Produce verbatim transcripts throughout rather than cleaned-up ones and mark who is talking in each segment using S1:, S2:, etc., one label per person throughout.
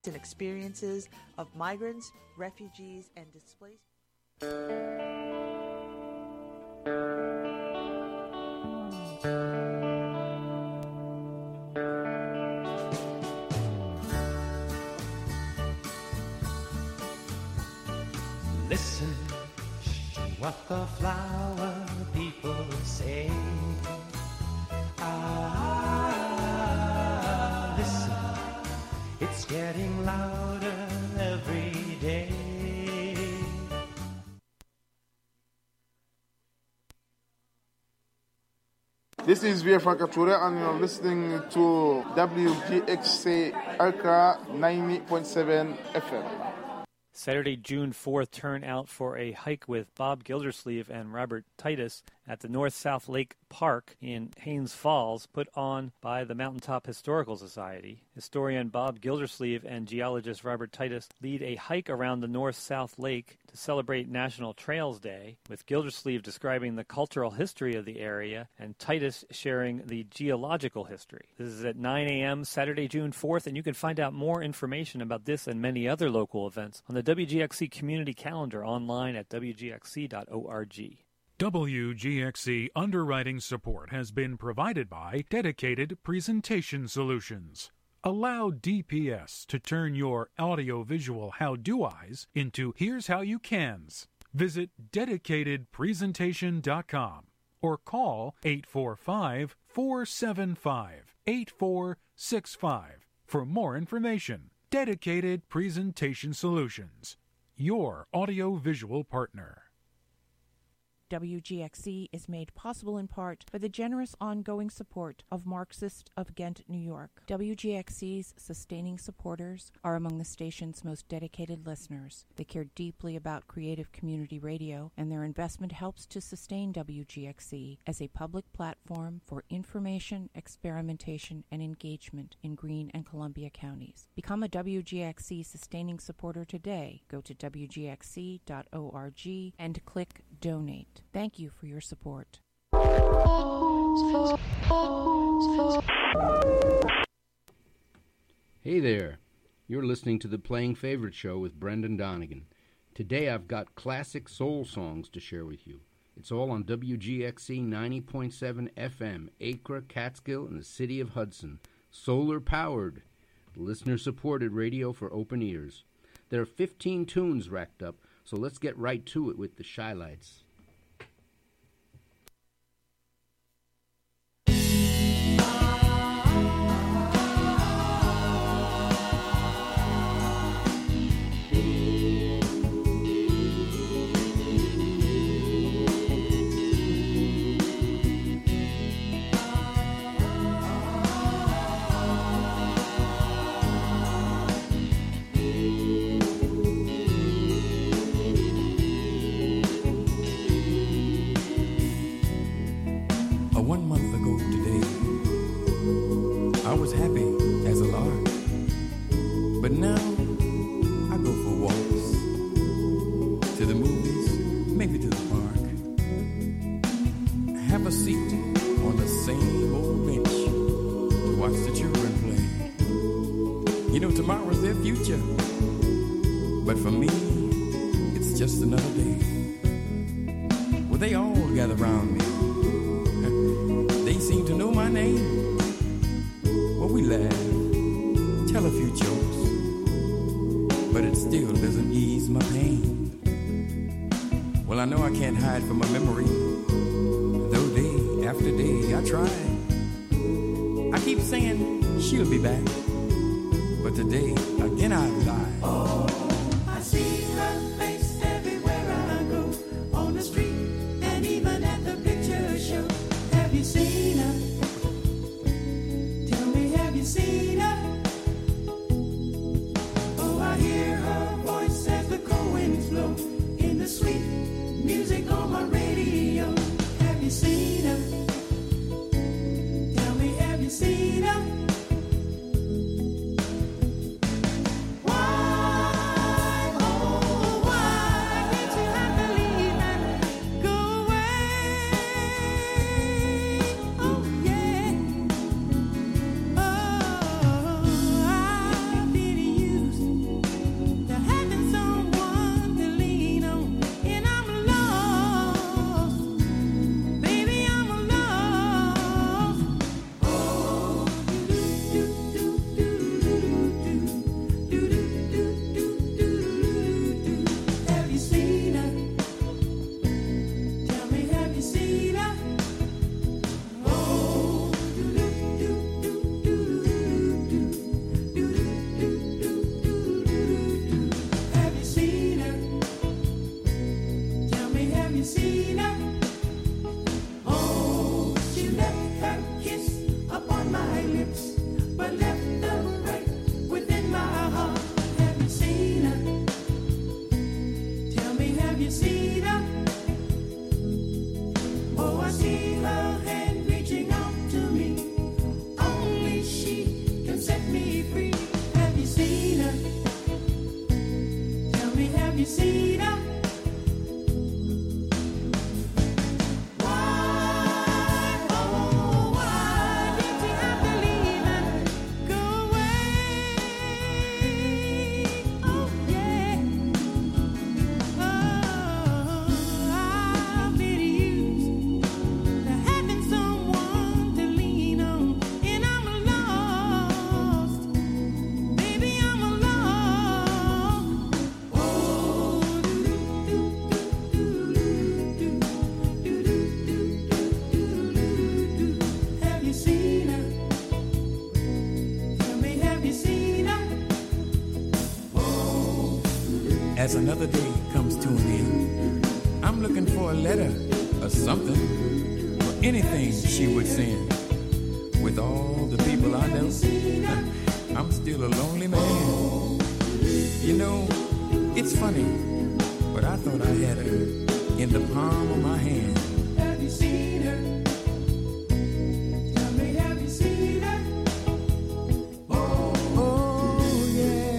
S1: and experiences of migrants, refugees, and displaced.
S2: Listen to what the flower people say. Ah, listen, it's getting louder every day.
S3: This is Via Francatura, and you're listening to W G X C Accra ninety point seven F M.
S4: Saturday, June fourth, turn out for a hike with Bob Gildersleeve and Robert Titus at the North-South Lake Park in Haines Falls, put on by the Mountaintop Historical Society. Historian Bob Gildersleeve and geologist Robert Titus lead a hike around the North-South Lake to celebrate National Trails Day, with Gildersleeve describing the cultural history of the area and Titus sharing the geological history. This is at nine a.m. Saturday, June fourth, and you can find out more information about this and many other local events on the W G X C community calendar online at w g x c dot org.
S5: W G X C underwriting support has been provided by Dedicated Presentation Solutions. Allow D P S to turn your audiovisual how-do-eyes into here's how you cans. Visit dedicated presentation dot com or call eight four five, four seven five, eight four six five for more information. Dedicated Presentation Solutions, your audiovisual partner.
S6: W G X C is made possible in part by the generous ongoing support of Marxist of Ghent, New York. W G X C's sustaining supporters are among the station's most dedicated listeners. They care deeply about creative community radio, and their investment helps to sustain W G X C as a public platform for information, experimentation, and engagement in Greene and Columbia counties. Become a W G X C sustaining supporter today. Go to w g x c dot org and click Donate. Thank you for your support.
S7: Hey there. You're listening to the Playing Favorite Show with Brendan Donegan. Today I've got classic soul songs to share with you. It's all on W G X C ninety point seven F M, Acre, Catskill, and the city of Hudson. Solar powered. Listener-supported radio for open ears. There are fifteen tunes racked up, so let's get right to it with the Shylights.
S8: Why? I see her hand reaching out to me. Only she can set me free. Have you seen her? Tell me, have you seen her?
S9: As another day comes to an end, I'm looking for a letter or something, or anything she would send. With all the people I know, I'm still a lonely man. You know, it's funny, but I thought I had her in the palm of my hand.
S8: Have you seen her? Tell me, have you seen her? Oh,
S9: oh yeah.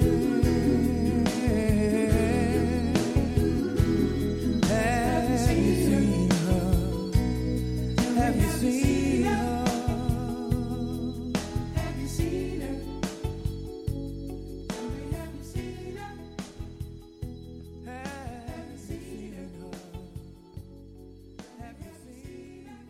S9: Have you seen her? Have you seen her?
S8: Have you seen her? Tell me, have you seen her?
S9: Have you seen her? Have you seen her?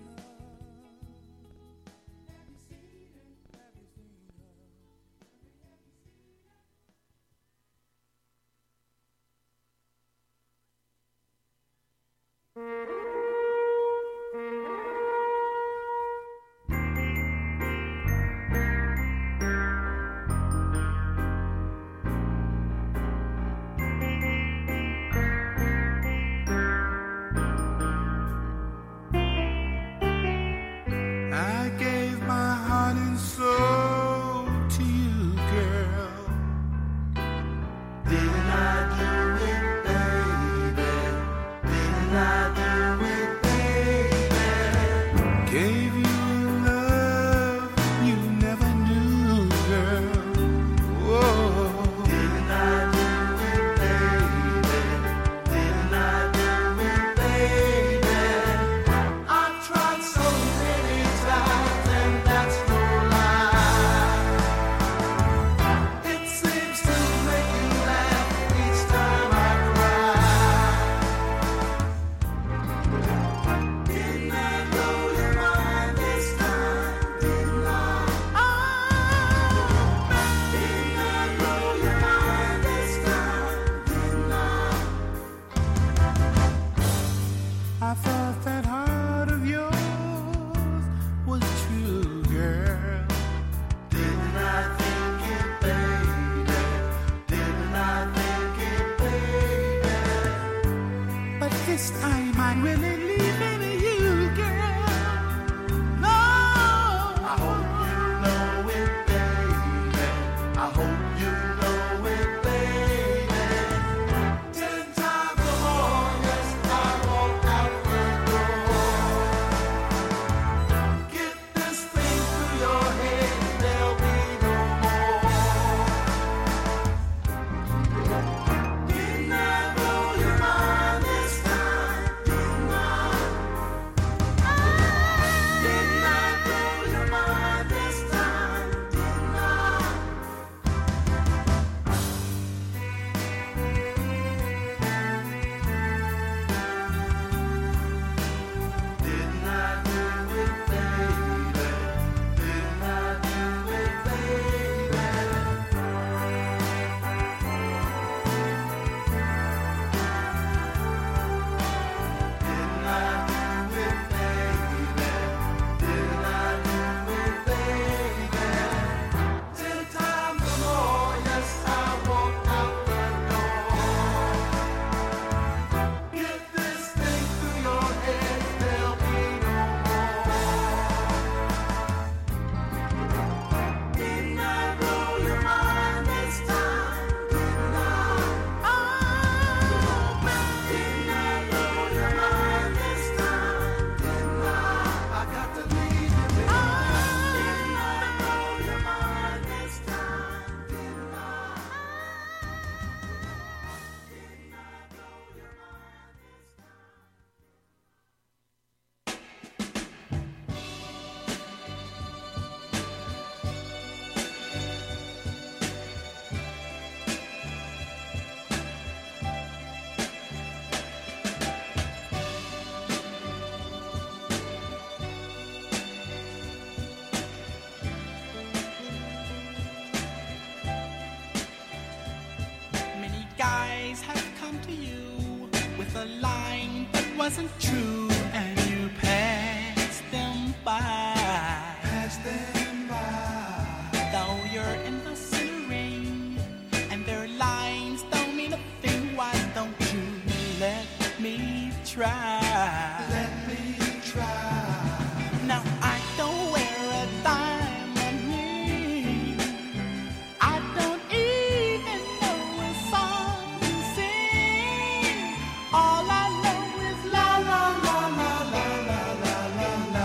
S10: wasn't true and you passed them by.
S8: Passed them by.
S10: Though you're in the center ring and their lines don't mean a thing, why don't you let me try?
S8: Let me try.
S10: Now I don't wear a diamond ring. I don't even know a song to sing. All I know is la la la la la la la la la.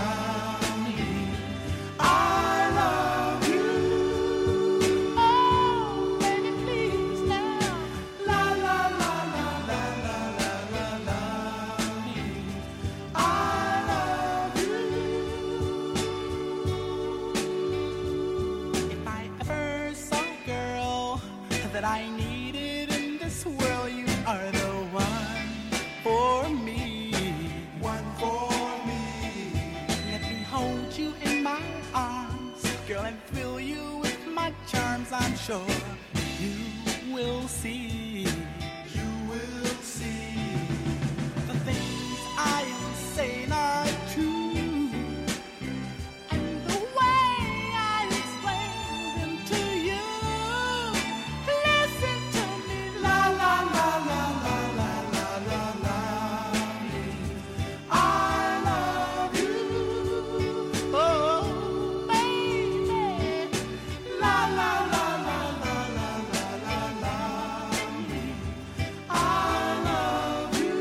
S10: I love you. Oh, baby, please now. La la la la la la la la la. I love you. If I ever saw a girl that I needed in this world, you are the one for me.
S8: One for me.
S10: Let me hold you in my arms, girl, and thrill you with my charms. I'm sure you will see.
S8: You will see.
S10: The things I am saying are true, and the way I explain them to you. Listen to me, la la la la la la la la la. I love you, oh baby, la la la la la la la la la. I love you.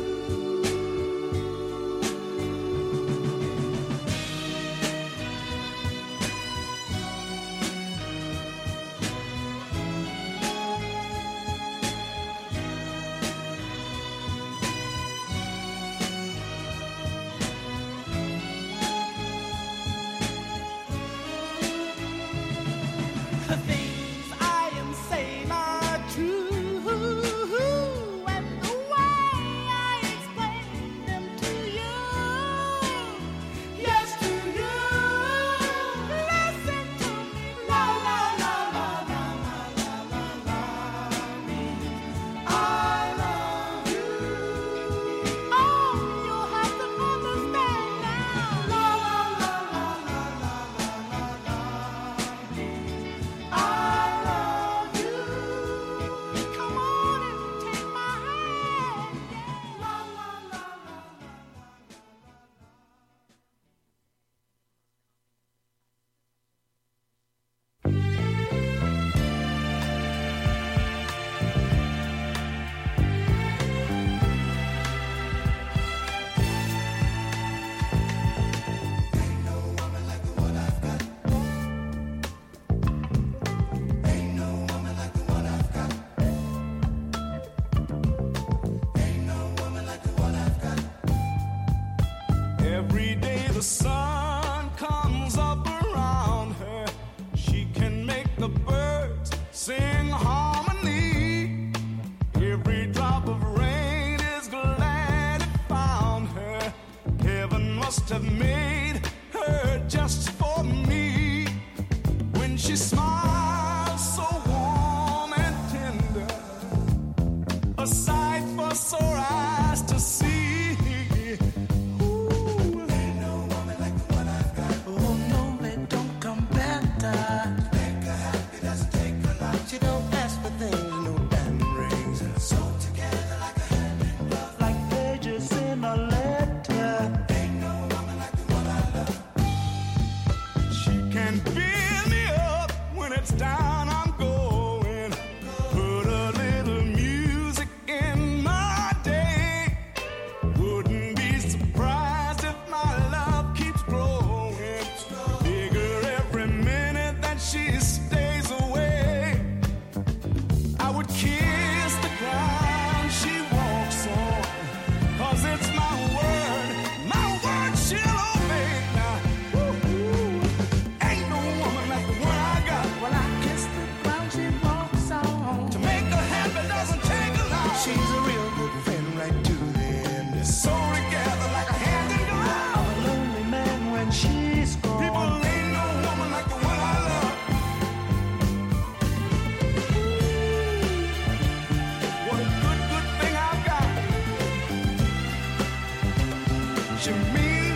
S10: The things I am saying are true, and the way I explain them to you, yes to you. Listen to me, la la la la la la la la la. I love you. Oh, you have to understand now. La la la la la la la la la. I love you. Come on and take my hand. La la la la la la.
S11: Every day the sun comes up around her. She can make the birds sing harmony. Every drop of rain is glad it found her. Heaven must have made her just for me. When she smiles so warm and tender, a sight for sore eyes to see.
S10: Oh no, it don't come better.
S8: Make her happy, doesn't take a lot.
S10: She don't ask for things, no diamond rings,
S8: Sew together like a hand in glove.
S10: like pages in a letter.
S8: Ain't no woman like the one I love.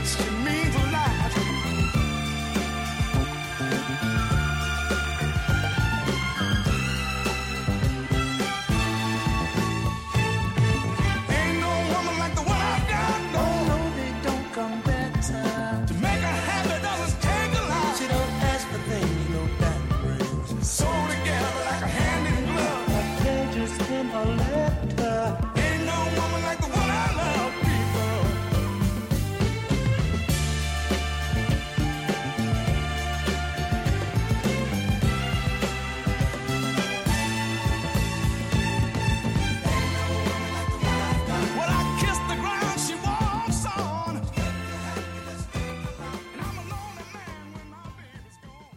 S11: She means a lot. Ain't no woman like the one I've got. No, no, they don't come better. To make her happy doesn't take a lot. She don't ask for things no that brings. So together like a hand in glove. Like pages in a letter. Ain't no woman like the one I love, people. When I kiss the ground, she walks on. And I'm a lonely man when my baby's gone.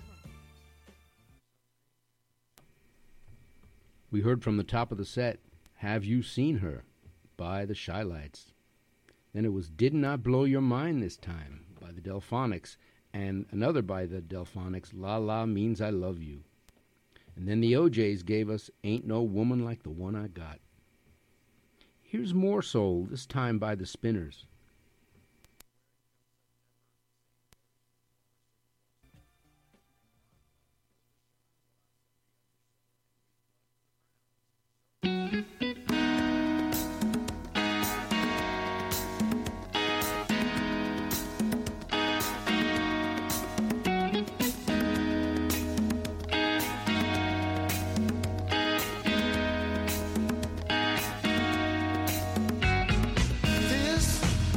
S7: We heard from the top of the set, Have You Seen Her? By the Shylights. Then it was Didn't I Blow Your Mind This Time? By the Delphonics, and another by the Delphonics, La La Means I Love You. And then the O Js gave us Ain't No Woman Like the One I Got. Here's more soul, this time by the Spinners.
S11: This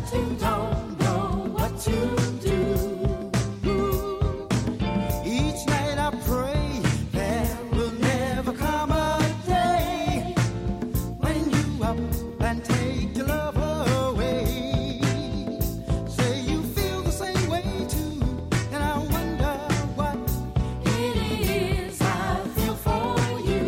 S8: who don't know what to do. Each night I pray there will never come a day when you up and take your love away. Say you feel the same way too, and I wonder what it is I feel for you.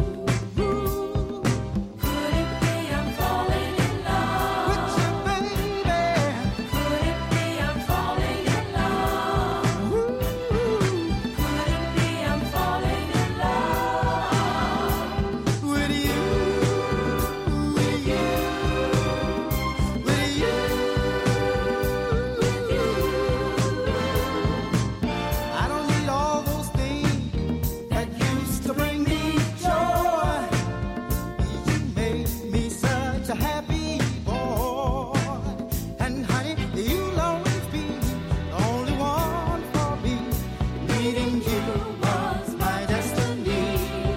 S8: Could it be I'm falling in love with you, baby? Could it be I'm falling in love? Could it be I'm falling in love with you, with you, with you, with you? I don't need all those things that used to bring me joy. You made me such a happy boy. And honey, you'll always be the only one for me. Meeting you was my destiny.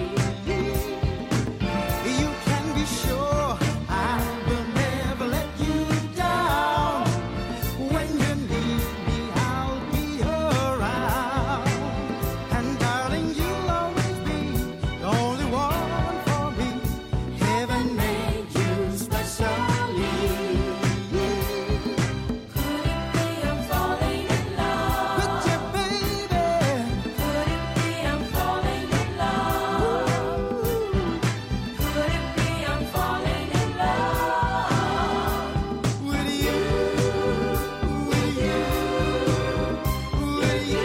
S8: You can be sure I will never let you down. When you need me, I'll be around. And darling, you'll always be the only one for me. Heaven made you specially. Could it be I'm falling in love with you, baby? Could it be I'm falling in love? Could it be I'm falling in love with you, with you, with you, with you?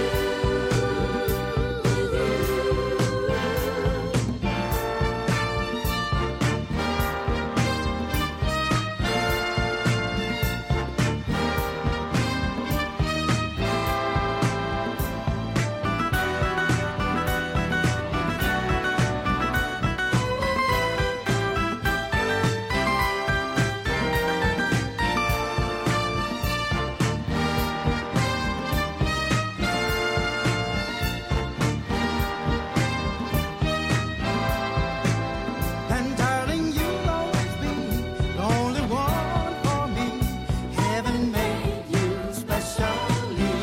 S8: And darling, you'll always be the only one for me. Heaven made you specially.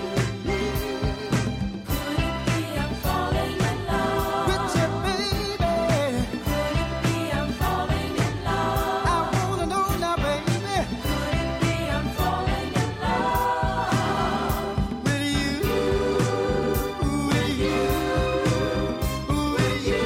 S8: Could it be I'm falling in love with you, baby? Could it be I'm falling in love? I wanna know now, baby. Could it be I'm falling in love with you, with you, with you?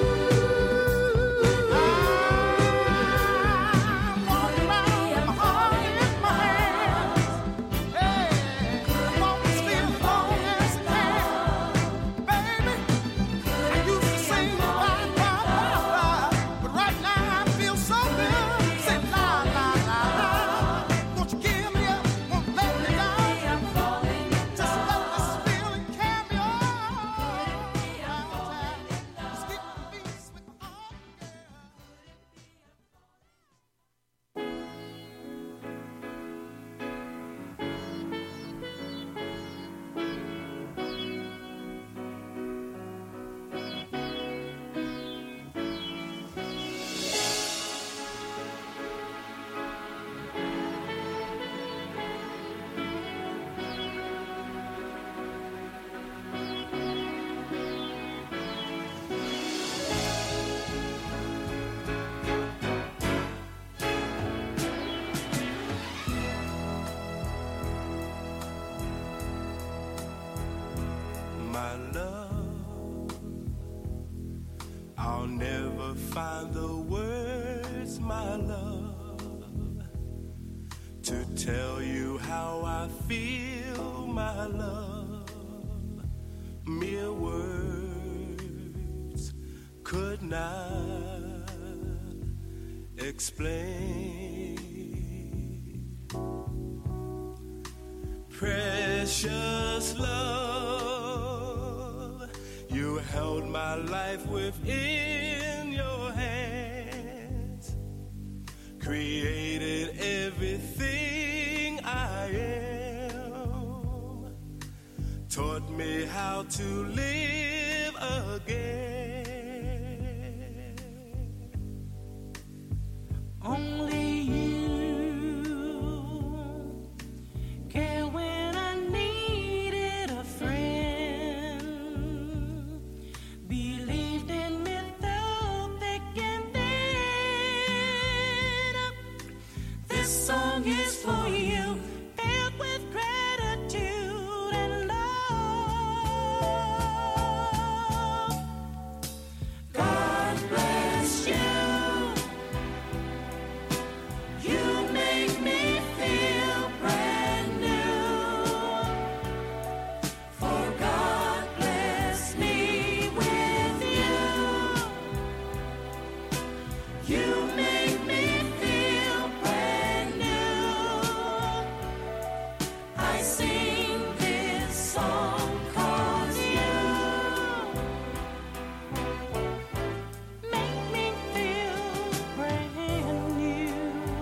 S11: My love, I'll never find the words, my love, to tell you how I feel, my love. Mere words could not explain. Precious love, you held my life within your hands, created everything I am, taught me how to live again.
S8: Only you sing this song 'cause you make me feel brand new.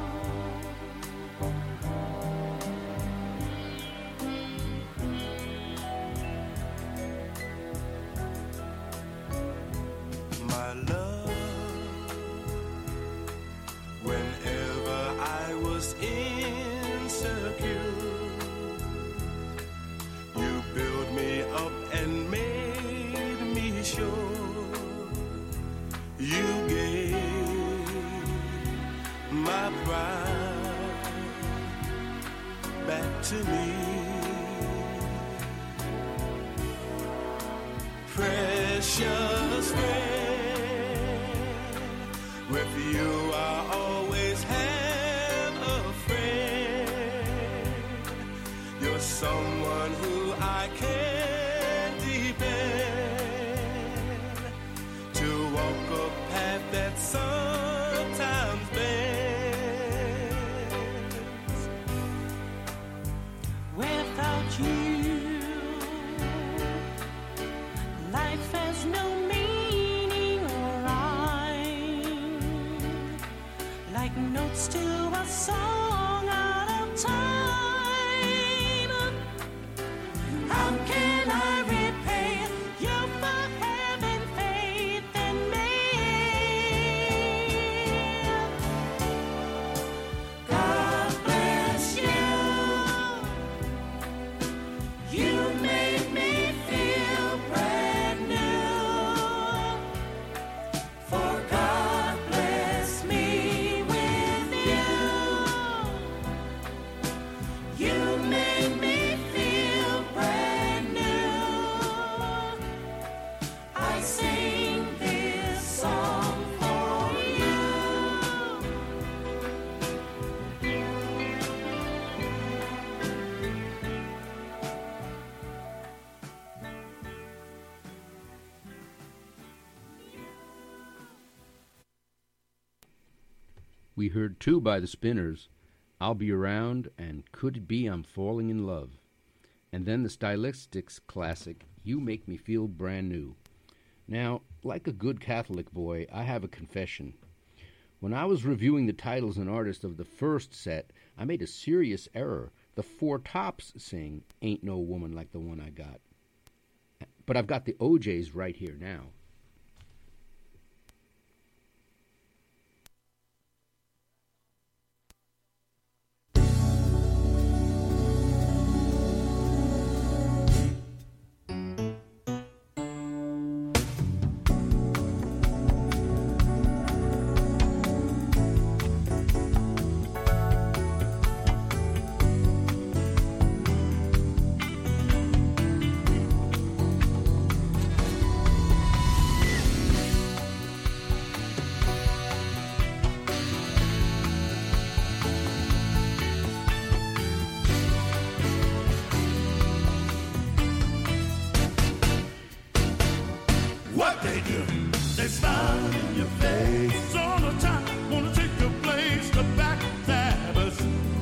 S11: My love, whenever I was insecure, you built me up and made me sure. You gave my pride back to me. Precious friend, with you I always have a friend. You're someone who I can depend to walk a path that sometimes bends.
S8: Without you, life has no meaning or rhyme, like notes to a song out of time. How can I repay you for having faith in me? God bless you. You made me feel brand new. For God bless me with you. You made me feel brand new. I sing this song for you.
S7: We heard two by the Spinners, I'll Be Around and Could It Be I'm Falling in Love. And then the Stylistics classic, You Make Me Feel Brand New. Now, like a good Catholic boy, I have a confession. When I was reviewing the titles and artists of the first set, I made a serious error. The Four Tops sing Ain't No Woman Like the One I Got. But I've got the O Js right here now.
S11: What they do, they smile in your face all the time. Wanna take your place, the backstabbers.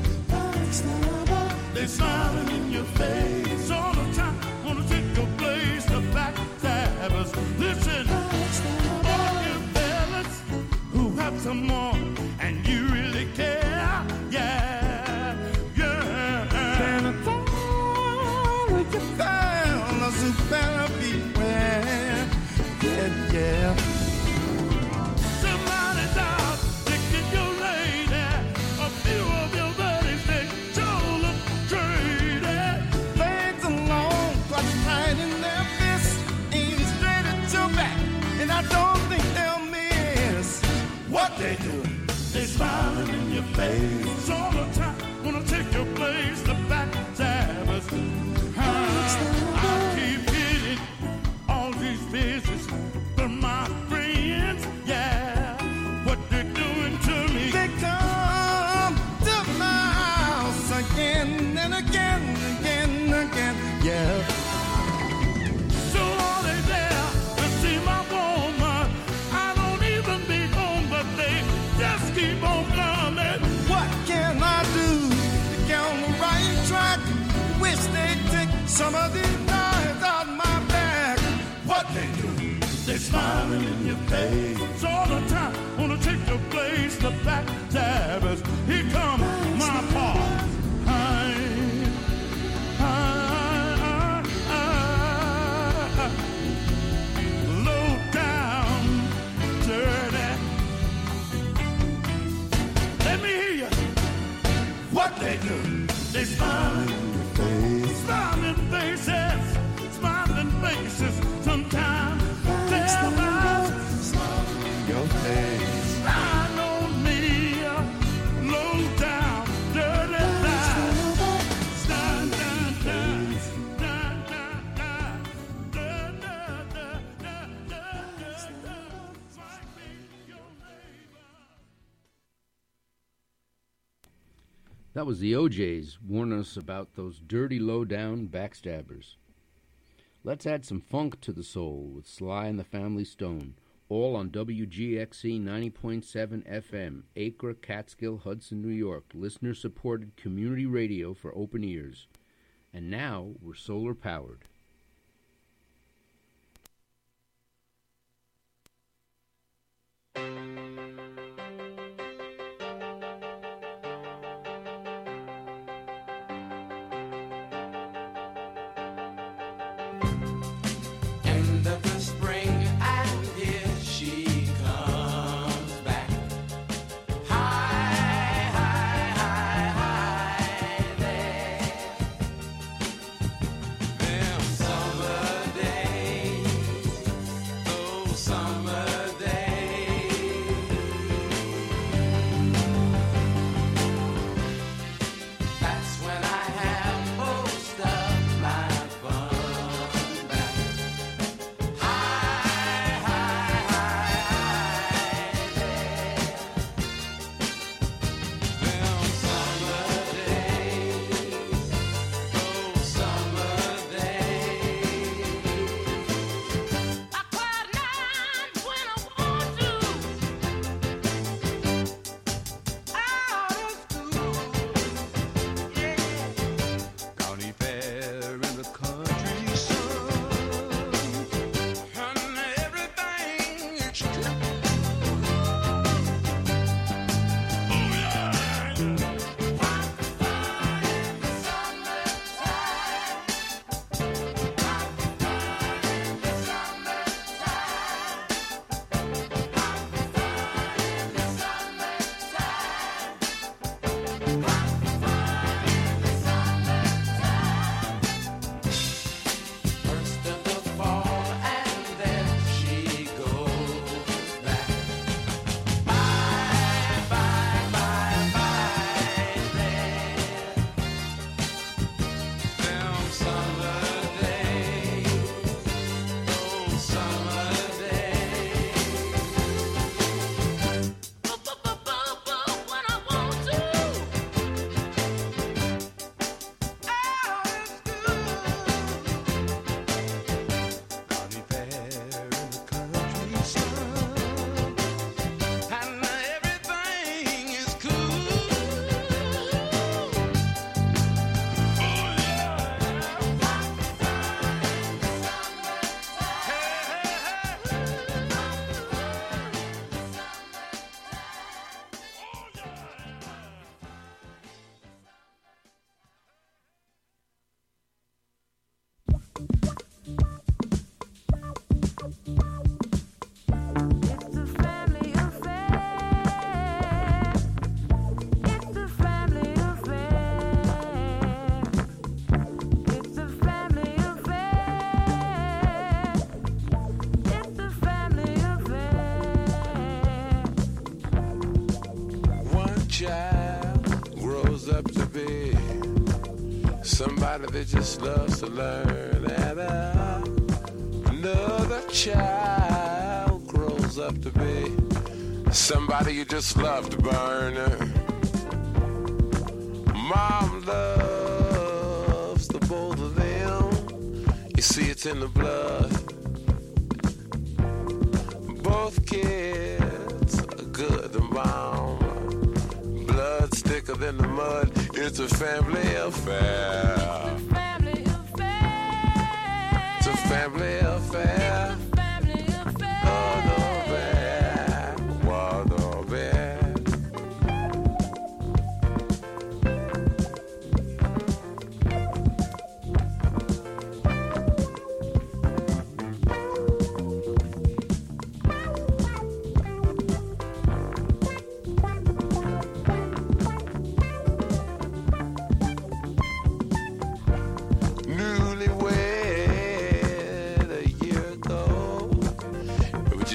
S11: They smiling in your face all the time. Wanna take your place, the backstabbers. Listen, all you fellas who have some more and you really care, yeah, yeah.
S10: Better fall with your fellas who better beware. Yeah, yeah.
S11: Somebody's out picking your lady. A few of your buddies, they sure look crazy.
S10: Legs are long, clutched tight in their fists, aimed straight at your back, and I don't think they'll miss.
S11: What they do, they smiling in your face all the time. Wanna take your place, the backstabbers. I keep hitting all these faces from my friends, yeah. What they're doing to me,
S10: They come to my house again and again, again, again. Yeah.
S11: so are they there to see my woman? I don't even be home, but they just keep on coming.
S10: What can I do to get on the right track? Wish
S11: Some of these knives out my back. What they do? They smiling in your face all the time. Wanna take your place, the backstabbers. Here come my part. Hi, hi, hi, low down, dirty. Let me hear you. What they do? They smiling in your face, smiling faces, smiling faces. Sometimes their mouths smiling in your face. Lying on me, low down, dirty lies. Dun, dun, dun, dun, dun, dun, dun, dun, dun, dun, dun, dun. Might be your neighbor.
S7: That was the O Js warning us about those dirty, low-down backstabbers. Let's add some funk to the soul with Sly and the Family Stone, all on W G X C ninety point seven F M, Acre, Catskill, Hudson, New York, listener-supported community radio for open ears. And now we're solar-powered.
S2: End of the spring, and here she comes back. Hi, hi, hi, hi there. Them summer days, those summer days. That's when I have most of my fun back. Hi, hi, hi, hi there. Them summer days, those summer days. I cry nights when I want to. Out of school, yeah. County fair in the country sun, and everything is true. Oh yeah. Rock the fun in the summertime. Rock the fun in the summertime. Rock the fun in the summertime. Rock the fun in the summertime. First of the fall, and then she goes back. Bye, bye, bye, bye there. Them summer days, those summer days. When I want to. Out of school. County fair in the country sun, and everything is cool. Oh yeah. Rock the fun in the summertime. Hey, hey, hey. Rock the fun in the summertime. Oh yeah.
S8: It's a family affair. It's a family affair. It's a family affair. It's a family affair.
S11: One child grows up to be somebody that just loves to learn, and uh, another child grows up to be somebody you just love to burn. Mom loves the both of them. You see, it's in the blood. Both kids are good to mom. Blood's thicker than the mud. It's a family affair.
S8: Family affair.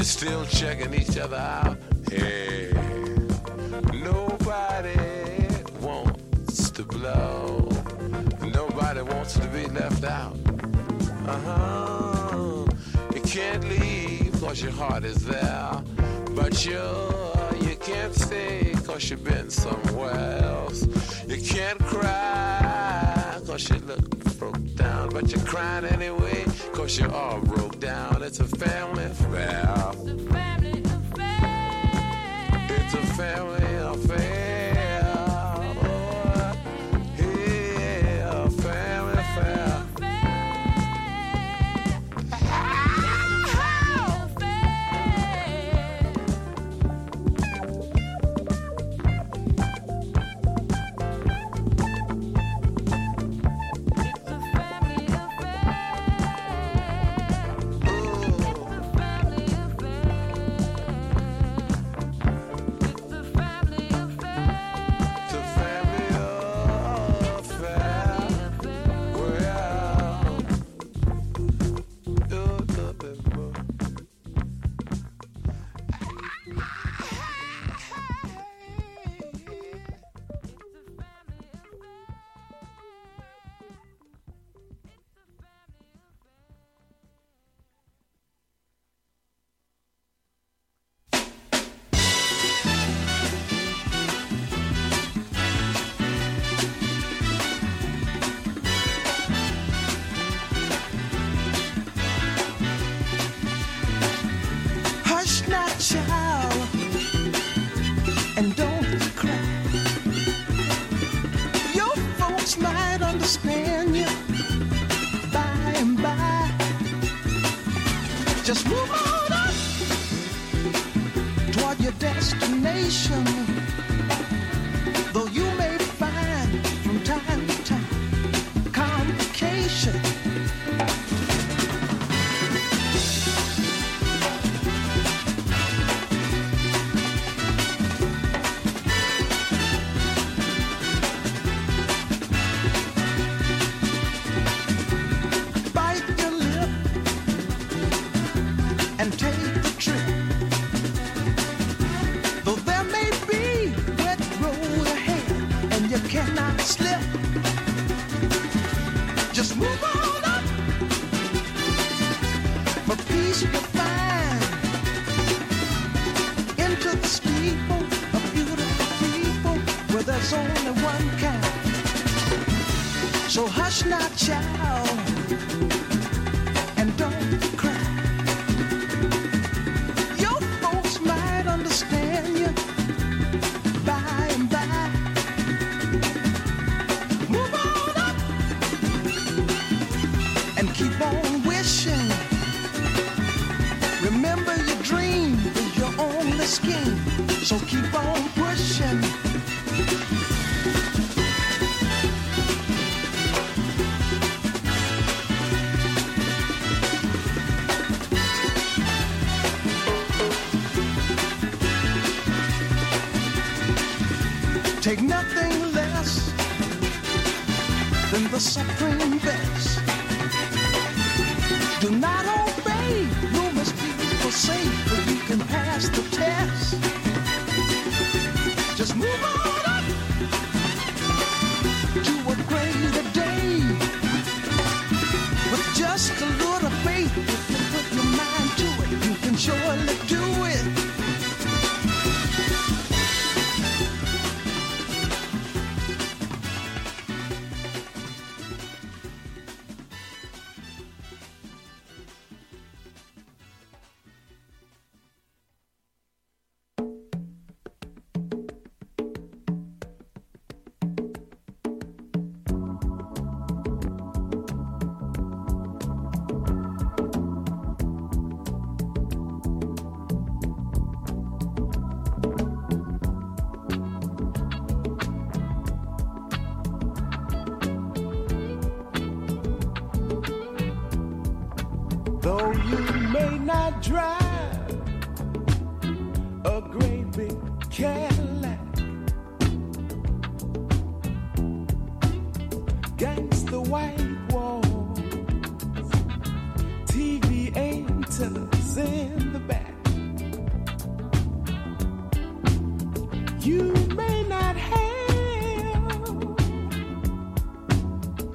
S12: still checking each other out. Hey, nobody wants to blow. Nobody wants to be left out. Uh-huh. You can't leave cause your heart is there. But you, you can't stay cause you've been somewhere else. You can't cry cause you look broke down. But you're crying anyway cause you're all broke down. It's a family affair. It's a family affair. Oh, yeah, family affair.
S10: Just move on up toward your destination. Though you may find from time to time complication. So hush now, child, and don't cry. Your folks might understand you by and by. Move on up and keep on wishing. Remember your dream is your only scheme, so keep on pushing. Take nothing less than the supreme best. Do not obey, you must be forsake, but you can pass the test. Just move on up to a greater day. With just a little faith, if you put your mind to it, you can surely do it. Though you may not drive a great big Cadillac, gangsta white walls, T V antennas in the back,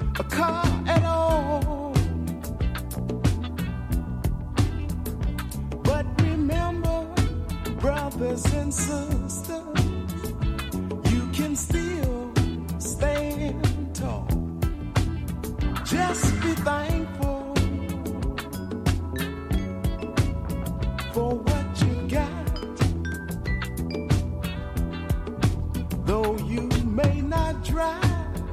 S10: a car at all. But remember, brothers and sisters, you can still stand tall. Just be thankful for what you got. Though you may not drive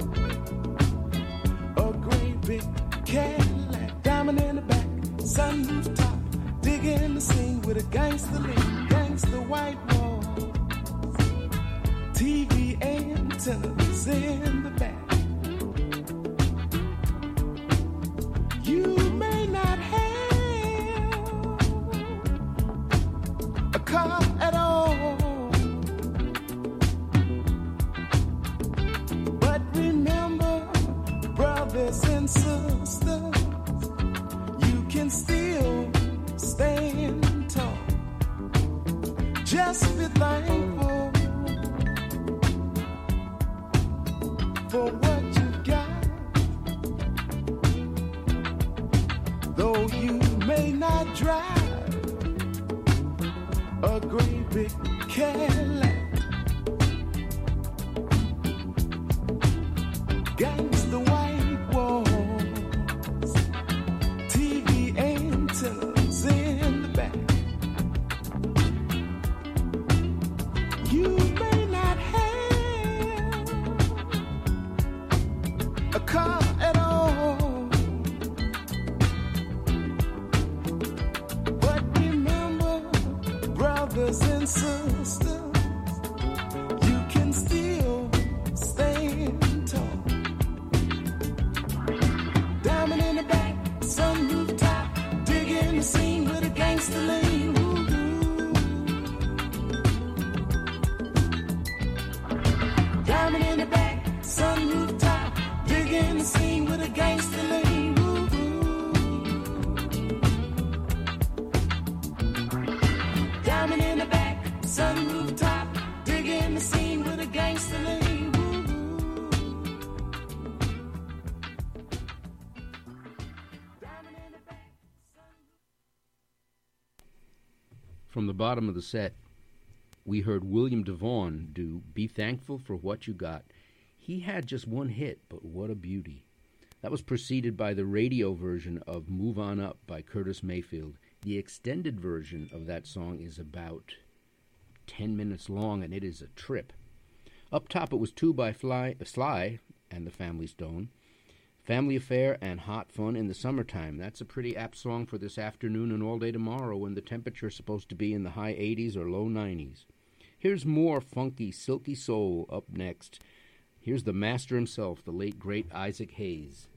S10: a great big Cadillac, diamond in the back, sunroof top, digging the scene with a gangster lean, gangster white wall, T V antennas in the back. You may not have a car at all, but remember, brothers and sisters, you can still stand tall. Just be thankful for what you got. Though you may not drive a great big Cadillac, gangsta white walls, T V antennas in the back. You may not have a car at all, but remember, brothers and sisters, you can still stand tall. Diamond in the back, sunroof top, digging the scene with a gangster lean. Woo-hoo. Diamond in the back, sunroof top, digging the scene with a gangster lean. Woo-hoo. Diamond in the back, sunroof top, digging the scene with a gangster lean. Woo-hoo. Diamond in the back,
S7: From the bottom of the set, we heard William DeVaughn do Be Thankful for What You Got. He had just one hit, but what a beauty. That was preceded by the radio version of Move On Up by Curtis Mayfield. The extended version of that song is about ten minutes long, and it is a trip. Up top, it was Two by Fly, Sly and the Family Stone. Family Affair and Hot Fun in the Summertime. That's a pretty apt song for this afternoon and all day tomorrow when the temperature is supposed to be in the high eighties or low nineties. Here's more funky, silky soul up next. Here's the master himself, the late, great Isaac Hayes.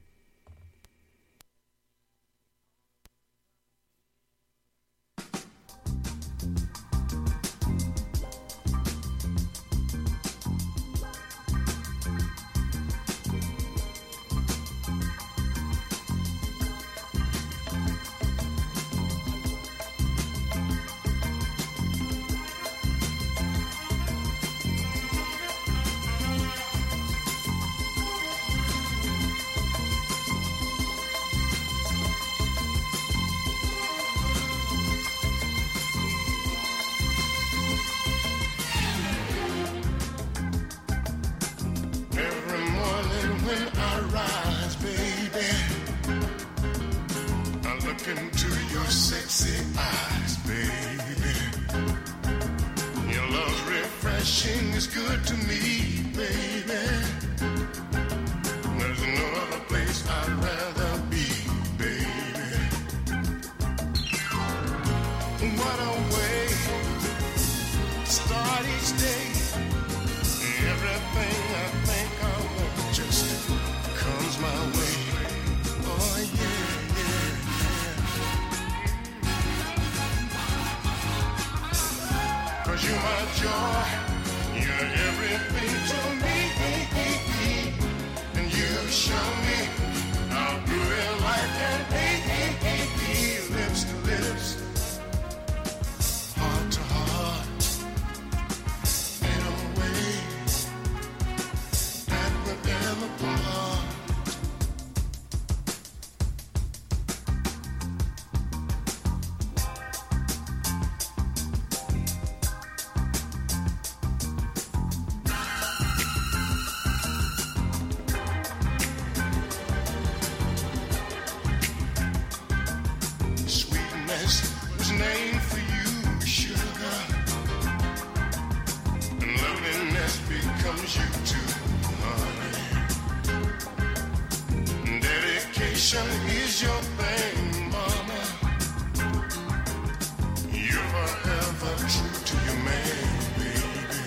S13: Every morning when I rise, baby, I look into your sexy eyes, baby. Your love's refreshing, is good to me, baby. There's no other place I'd rather be, baby. What a way to start each day. Everything I think I want just comes my way. Oh yeah, yeah, yeah. 'Cause you're my joy, you're everything to me. And you show me how real life can be. Lips to lips, heart to heart, in a way that would never part. Dedication is your thing, mama. You're forever true to your man, baby.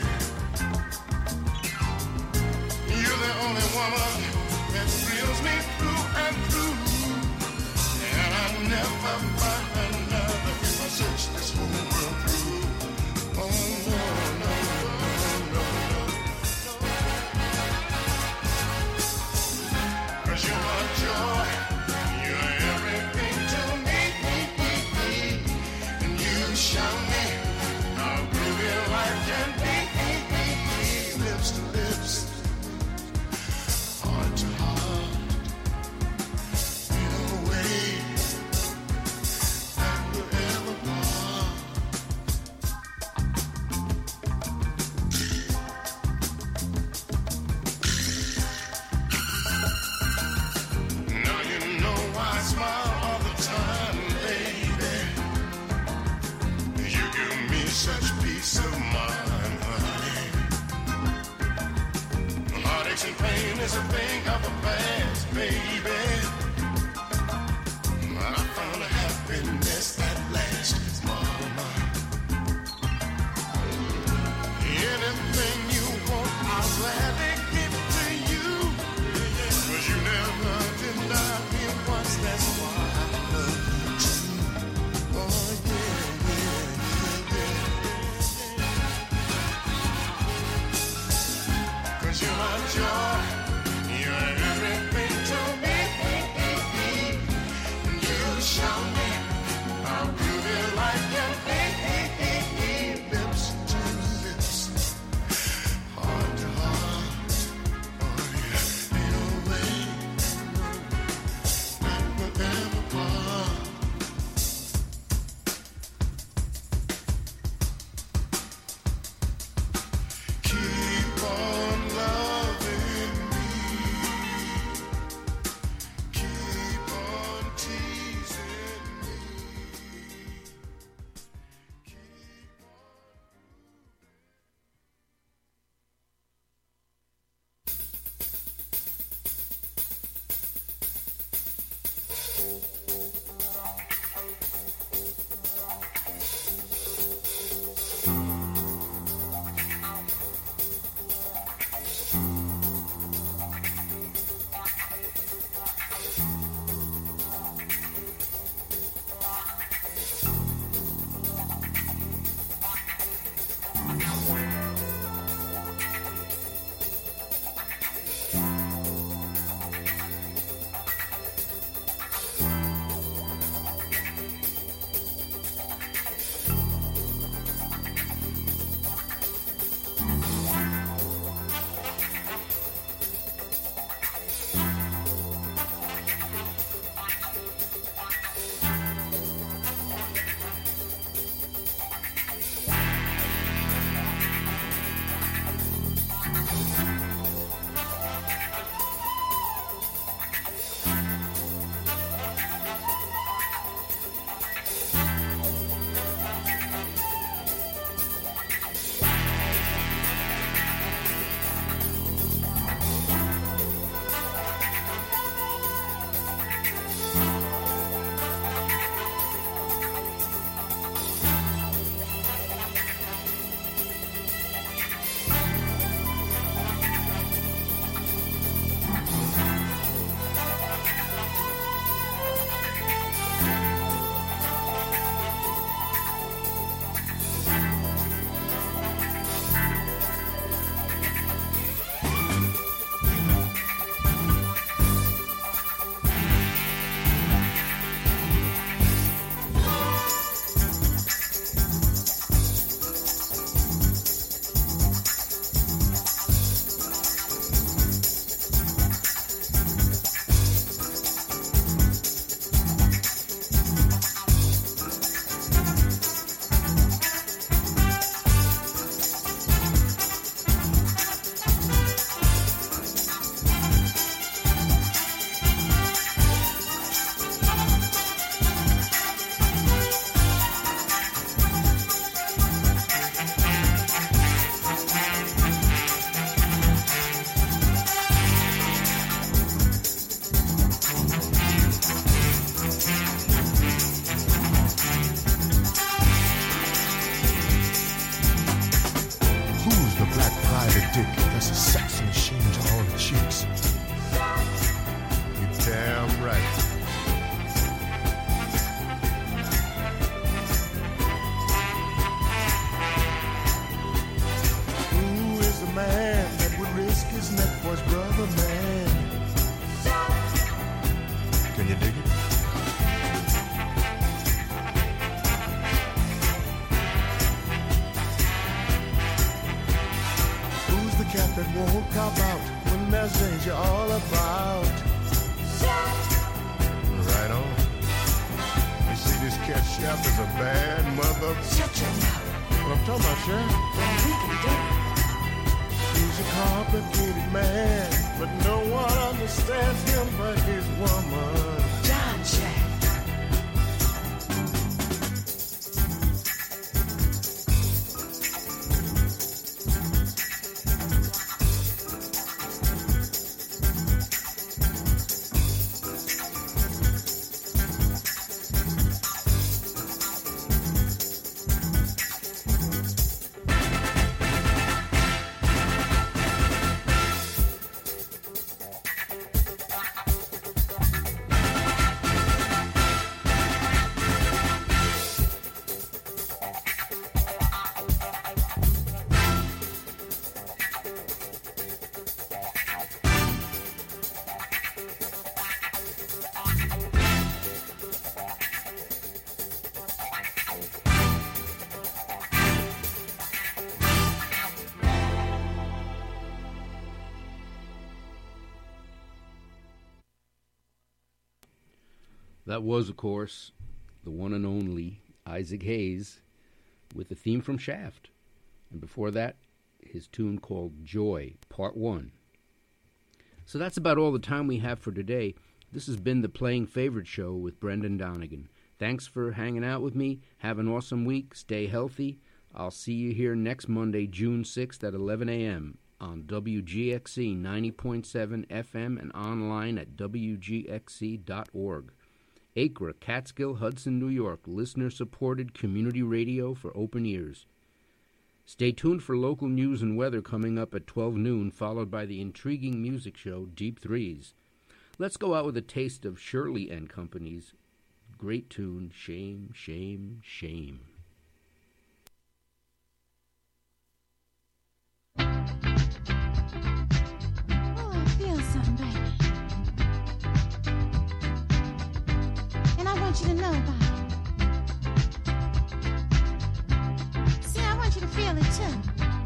S13: You're the only woman that thrills me through and through. And I'll never find another if I search this whole world through. Oh, no, no, no, no, no. 'Cause you're my joy. You're everything to me. And you show me how groovy life can be. Lips to lips, heart to heart, in a way that will ever part. Now you know I smile all the time, baby. You give me such peace of mind, honey. Heartaches and pain is a thing of the past, baby. I found a happiness at last, mama. Anything you want, I'll gladly give to you. 'Cause you never deny me once, that's why I love you too. Oh, yeah, yeah, yeah, yeah. 'Cause you're my joy, you're everything to me. And you show me how groovy life can be. Lips to lips, heart to heart. Oh, yeah, ain't no way that we'll ever part. Keep on loving me. Keep on teasing me. Shaft is a bad mother.
S8: Shut your mouth.
S13: What I'm talking about, Shaft?
S8: We can do it.
S13: He's a complicated man, but no one understands him but his woman.
S8: John Shaft.
S7: That was, of course, the one and only Isaac Hayes with the theme from Shaft. And before that, his tune called Joy, Part one. So that's about all the time we have for today. This has been the Playing Favorite Show with Brendan Donegan. Thanks for hanging out with me. Have an awesome week. Stay healthy. I'll see you here next Monday, June sixth at eleven a.m. on W G X C ninety point seven F M and online at W G X C dot org. Acre, Catskill, Hudson, New York, listener-supported community radio for open ears. Stay tuned for local news and weather coming up at twelve noon, followed by the intriguing music show Deep Threes. Let's go out with a taste of Shirley and Company's great tune, Shame, Shame, Shame.
S14: Oh, I feel something, baby. And I want you to know about it. See, I want you to feel it too.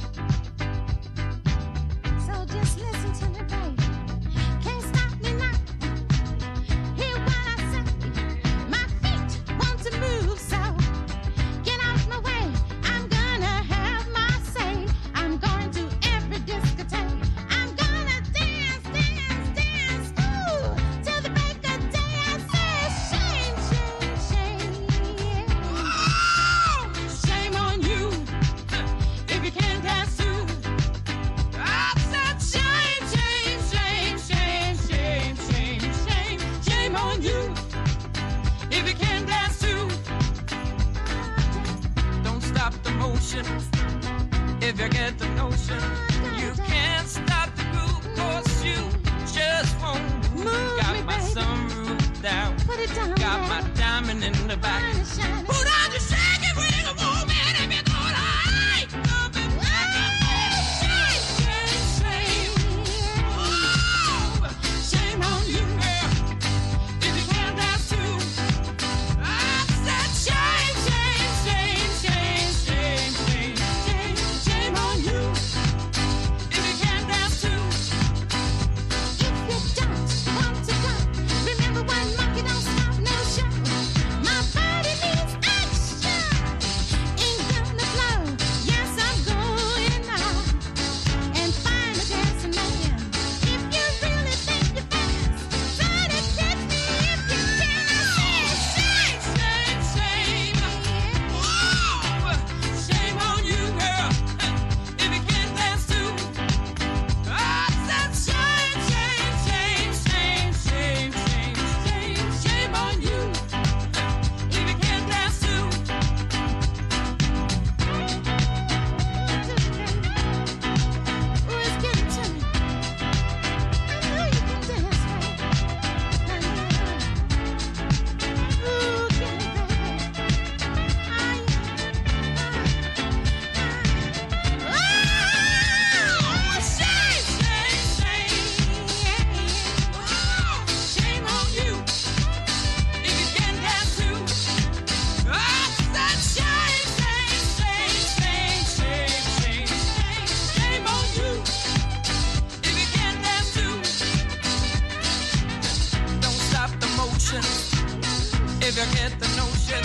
S14: So just listen to me, baby. Can't stop me now. Hear what I say. My feet want to move, so get out my way. I'm gonna have my say. I'm going to every discotheque. I'm gonna dance, dance, dance, ooh, till the break of day. I say, shame, shame, shame. Oh, shame on you if you can't dance too. I said, shame, shame, shame, shame, shame, shame, shame, shame on you if you can't dance too.
S2: Don't stop the motion if you get the notion. You can't stop the groove, cause you just won't move.
S14: Move
S2: Got
S14: me,
S2: my
S14: baby.
S2: sunroof down,
S14: Put it down,
S2: got
S14: baby.
S2: my diamond in the back.
S14: Shine it, shine it.
S2: Put on the shaky wiggle woman if you're gonna hide. Up and back and shame, shame, shame. Oh, shame on you, girl, if you can't dance too. I said shame, shame, shame, shame, shame, shame, shame, shame on you if you can't dance too.
S14: If you don't want to go, remember one monkey don't stop no show. My body needs action. Ain't gonna flow. Yes, I'm going now and find a dancing man. If you really think you're fast, try to catch me if you can. I said shame,
S2: Shame, shame, oh, shame on you, girl, if you can't dance too. I said shame, shame, shame, shame, shame, shame, shame, shame on you if you can't dance too.
S14: Ooh, it's getting to me. I know you can dance, baby. I know. Ooh, get it, baby. I, I,
S2: Oh, shame, shame, shame, oh, shame on you if you can't dance too. I said shame, shame, shame, shame, shame, shame, shame on you if you can't dance too. Don't stop the motion if you get the notion.